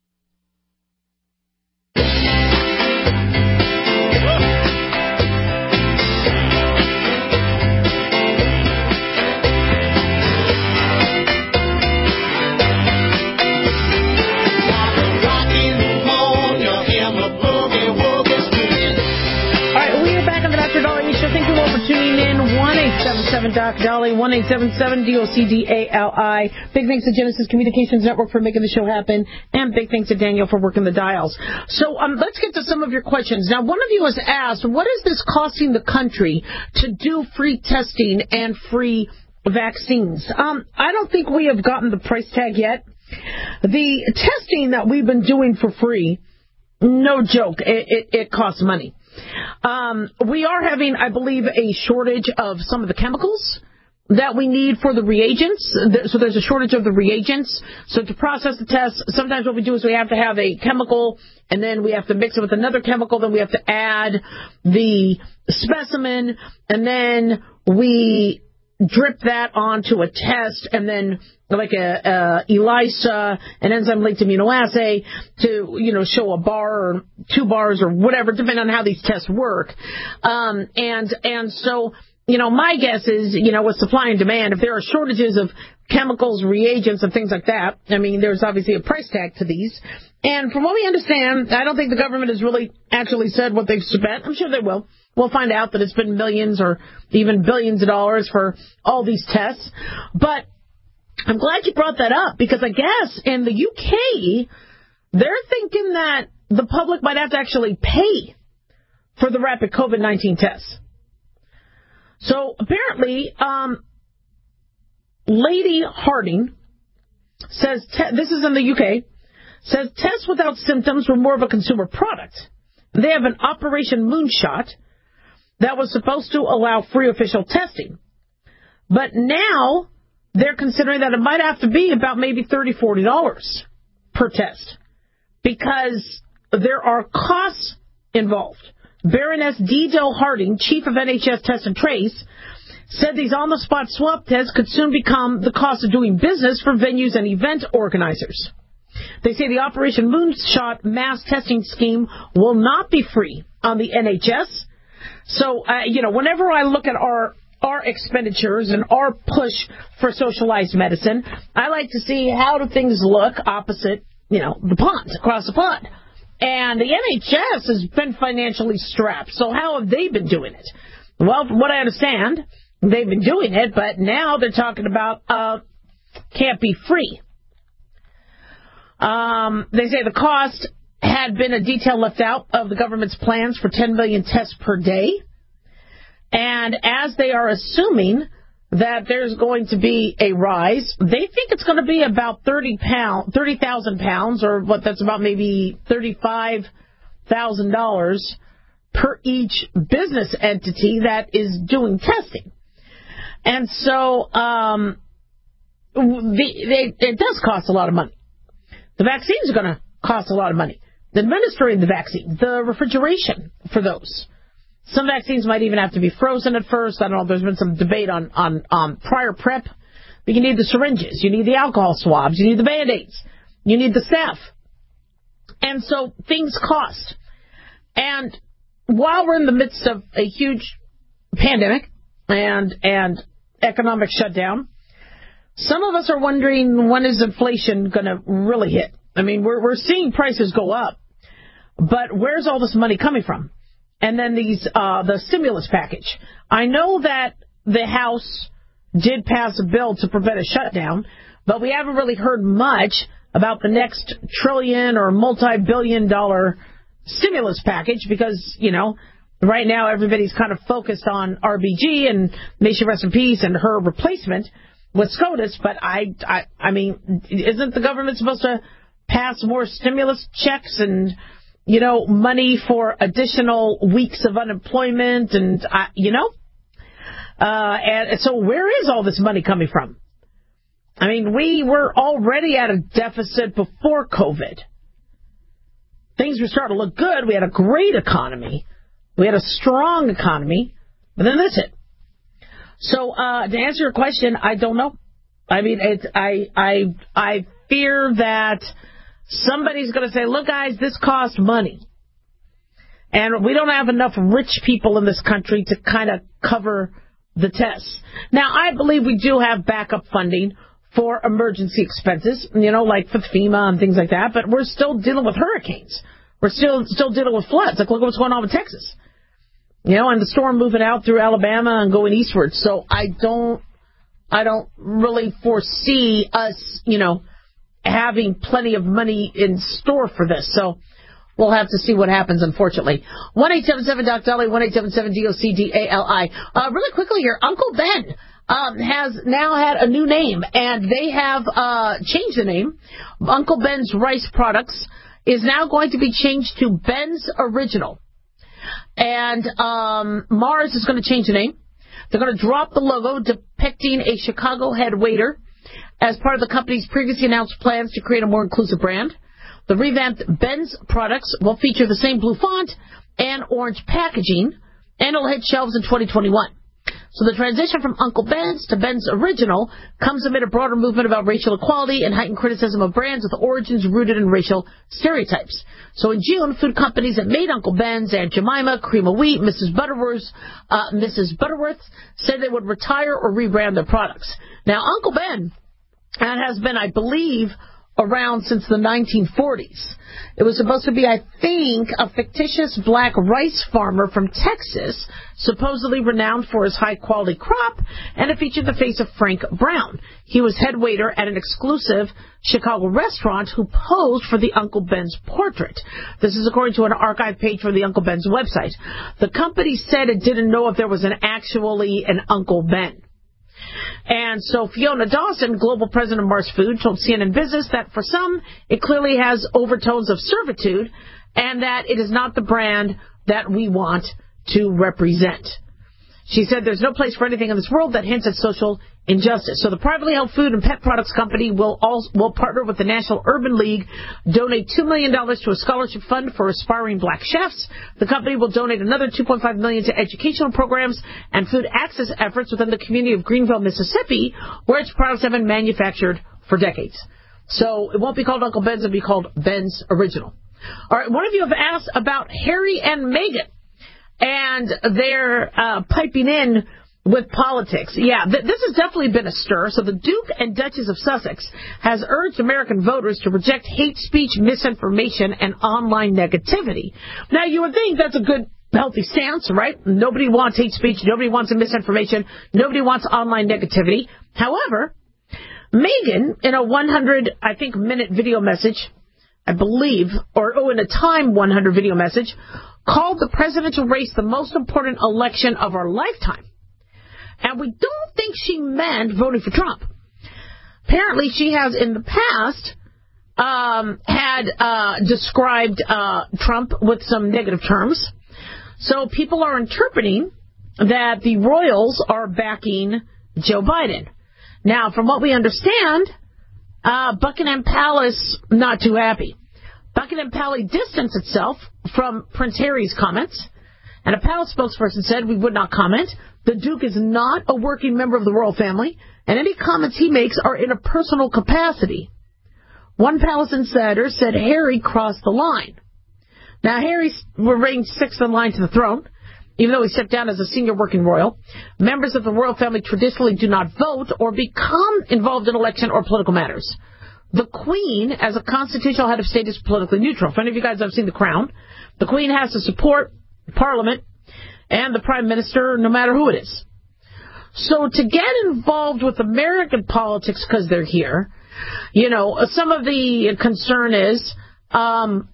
Doc Dolly, one eight seven seven D O C D A L I. Big thanks to Genesis Communications Network for making the show happen, and big thanks to Daniel for working the dials. So um, let's get to some of your questions. Now, one of you has asked, what is this costing the country to do free testing and free vaccines? Um, I don't think we have gotten the price tag yet. The testing that we've been doing for free, no joke, it, it, it costs money. Um, we are having, I believe, a shortage of some of the chemicals that we need for the reagents. So there's a shortage of the reagents. So to process the test, sometimes what we do is we have to have a chemical, and then we have to mix it with another chemical. Then we have to add the specimen, and then we drip that onto a test and then like a, a ELISA, an enzyme-linked immunoassay to, you know, show a bar or two bars or whatever, depending on how these tests work. Um, and, and so, you know, my guess is, you know, with supply and demand, if there are shortages of chemicals, reagents, and things like that, I mean, there's obviously a price tag to these. And from what we understand, I don't think the government has really actually said what they've spent. I'm sure they will. We'll find out that it's been millions or even billions of dollars for all these tests. But I'm glad you brought that up, because I guess in the U K, they're thinking that the public might have to actually pay for the rapid COVID nineteen tests. So apparently, um, Lady Harding says, te- this is in the U K, says tests without symptoms were more of a consumer product. They have an Operation Moonshot that was supposed to allow free official testing. But now they're considering that it might have to be about maybe thirty dollars, forty dollars per test, because there are costs involved. Baroness D. Del Harding, chief of N H S Test and Trace, said these on-the-spot swab tests could soon become the cost of doing business for venues and event organizers. They say the Operation Moonshot mass testing scheme will not be free on the N H S. So, uh, you know, whenever I look at our our expenditures and our push for socialized medicine, I like to see how do things look opposite, you know, the pond, across the pond. And the N H S has been financially strapped. So how have they been doing it? Well, from what I understand, they've been doing it, but now they're talking about uh can't be free. Um, they say the cost had been a detail left out of the government's plans for ten million tests per day. And as they are assuming that there's going to be a rise, they think it's going to be about thirty pound, thirty thousand pounds, or what that's about maybe thirty-five thousand dollars per each business entity that is doing testing. And so um, the, they, it does cost a lot of money. The vaccines are going to cost a lot of money. The administering the vaccine, the refrigeration for those. Some vaccines might even have to be frozen at first. I don't know. There's been some debate on, on, on prior prep. But you need the syringes. You need the alcohol swabs. You need the Band-Aids. You need the staff. And so things cost. And while we're in the midst of a huge pandemic and and economic shutdown, some of us are wondering, when is inflation going to really hit? I mean, we're we're seeing prices go up, but where's all this money coming from? And then these uh, the stimulus package. I know that the House did pass a bill to prevent a shutdown, but we haven't really heard much about the next trillion or multi-billion dollar stimulus package because, you know, right now everybody's kind of focused on R B G and may she rest in peace and her replacement with SCOTUS. But I, I, I mean, isn't the government supposed to pass more stimulus checks and, you know, money for additional weeks of unemployment and, uh, you know? Uh, and so where is all this money coming from? I mean, we were already at a deficit before COVID. Things were starting to look good. We had a great economy. We had a strong economy. But then this hit. So uh, to answer your question, I don't know. I mean, it, I, I, I fear that somebody's going to say, look, guys, this costs money. And we don't have enough rich people in this country to kind of cover the tests. Now, I believe we do have backup funding for emergency expenses, you know, like for FEMA and things like that. But we're still dealing with hurricanes. We're still still dealing with floods. Like, look what's going on with Texas. You know, and the storm moving out through Alabama and going eastward. So I don't, I don't really foresee us, you know, having plenty of money in store for this. So we'll have to see what happens, unfortunately. one eight seven seven Doc Dolly, one eight seven seven D O C D A L I. Uh, really quickly here, Uncle Ben um, has now had a new name, and they have uh, changed the name. Uncle Ben's Rice Products is now going to be changed to Ben's Original. And um, Mars is going to change the name. They're going to drop the logo depicting a Chicago head waiter as part of the company's previously announced plans to create a more inclusive brand. The revamped Ben's products will feature the same blue font and orange packaging, and it'll hit shelves in twenty twenty-one. So the transition from Uncle Ben's to Ben's Original comes amid a broader movement about racial equality and heightened criticism of brands with origins rooted in racial stereotypes. So in June, food companies that made Uncle Ben's, Aunt Jemima, Cream of Wheat, Missus Butterworth, uh, Missus Butterworth, said they would retire or rebrand their products. Now, Uncle Ben has been, I believe, around since the nineteen forties. It was supposed to be, I think, a fictitious black rice farmer from Texas, supposedly renowned for his high-quality crop, and it featured the face of Frank Brown. He was head waiter at an exclusive Chicago restaurant who posed for the Uncle Ben's portrait. This is according to an archive page for the Uncle Ben's website. The company said it didn't know if there was an actually an Uncle Ben. And so Fiona Dawson, global president of Mars Food, told C N N Business that for some, it clearly has overtones of servitude and that it is not the brand that we want to represent. She said there's no place for anything in this world that hints at social injustice. So the privately held food and pet products company will also, will partner with the National Urban League, donate two million dollars to a scholarship fund for aspiring black chefs. The company will donate another two point five million dollars to educational programs and food access efforts within the community of Greenville, Mississippi, where its products have been manufactured for decades. So it won't be called Uncle Ben's, it'll be called Ben's Original. All right, one of you have asked about Harry and Meghan and their uh, piping in with politics. Yeah, th- this has definitely been a stir. So the Duke and Duchess of Sussex has urged American voters to reject hate speech, misinformation, and online negativity. Now, you would think that's a good, healthy stance, right? Nobody wants hate speech. Nobody wants misinformation. Nobody wants online negativity. However, Meghan, in a one hundred, I think, minute video message, I believe, or oh, in a Time one hundred video message, called the presidential race the most important election of our lifetime. And we don't think she meant voting for Trump. Apparently, she has in the past um, had uh, described uh, Trump with some negative terms. So people are interpreting that the royals are backing Joe Biden. Now, from what we understand, uh, Buckingham Palace not too happy. Buckingham Palace distanced itself from Prince Harry's comments, and a palace spokesperson said we would not comment. The Duke is not a working member of the royal family, and any comments he makes are in a personal capacity. One palace insider said Harry crossed the line. Now, Harry remains sixth in line to the throne, even though he stepped down as a senior working royal. Members of the royal family traditionally do not vote or become involved in election or political matters. The Queen, as a constitutional head of state, is politically neutral. If any of you guys have seen The Crown, the Queen has to support Parliament and the Prime Minister, no matter who it is. So to get involved with American politics because they're here, you know, some of the concern is um,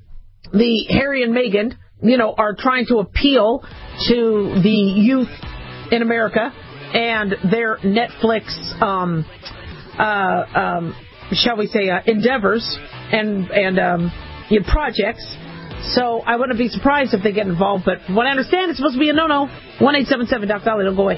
the Harry and Meghan, you know, are trying to appeal to the youth in America and their Netflix, um, uh, um, shall we say, uh, endeavors and and um, you know, projects. So I wouldn't be surprised if they get involved. But from what I understand, it's supposed to be a no-no. one eight seven seven Doc Dolly. Don't go away.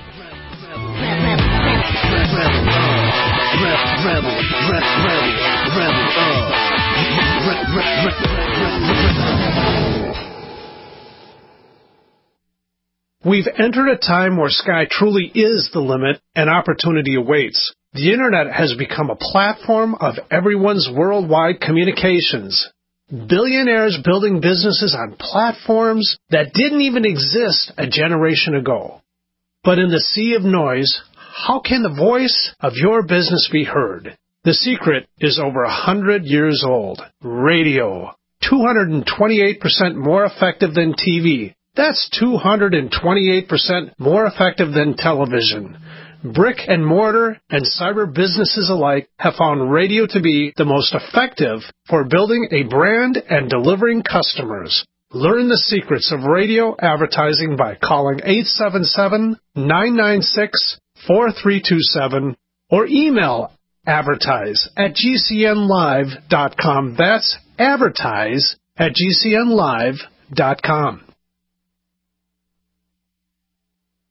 We've entered a time where sky truly is the limit and opportunity awaits. The Internet has become a platform of everyone's worldwide communications. Billionaires building businesses on platforms that didn't even exist a generation ago. But in the sea of noise, how can the voice of your business be heard? The secret is over a hundred years old. Radio. two hundred twenty-eight percent more effective than T V. That's two hundred twenty-eight percent more effective than television. Brick and mortar and cyber businesses alike have found radio to be the most effective for building a brand and delivering customers. Learn the secrets of radio advertising by calling eight seven seven, nine nine six, four three two seven or email advertise at g c n live dot com. That's advertise at g c n live dot com.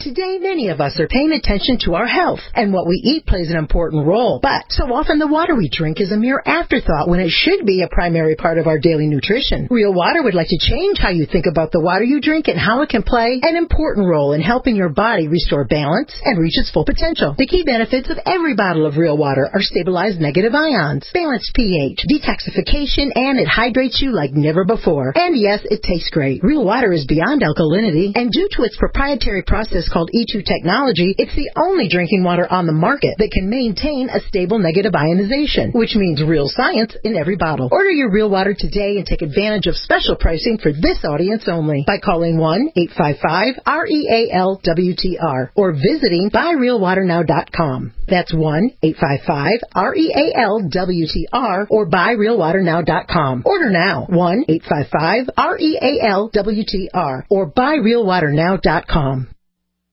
Today, many of us are paying attention to our health, and what we eat plays an important role. But so often the water we drink is a mere afterthought when it should be a primary part of our daily nutrition. Real Water would like to change how you think about the water you drink and how it can play an important role in helping your body restore balance and reach its full potential. The key benefits of every bottle of Real Water are stabilized negative ions, balanced pH, detoxification, and it hydrates you like never before. And yes, it tastes great. Real Water is beyond alkalinity, and due to its proprietary process called E two technology, it's the only drinking water on the market that can maintain a stable negative ionization, which means real science in every bottle. Order your Real Water today and take advantage of special pricing for this audience only by calling one eight five five R E A L W T R or visiting buy real water now dot com. That's one eight five five R E A L W T R or buy real water now dot com. Order now, one eight five five R E A L W T R or buy real water now dot com.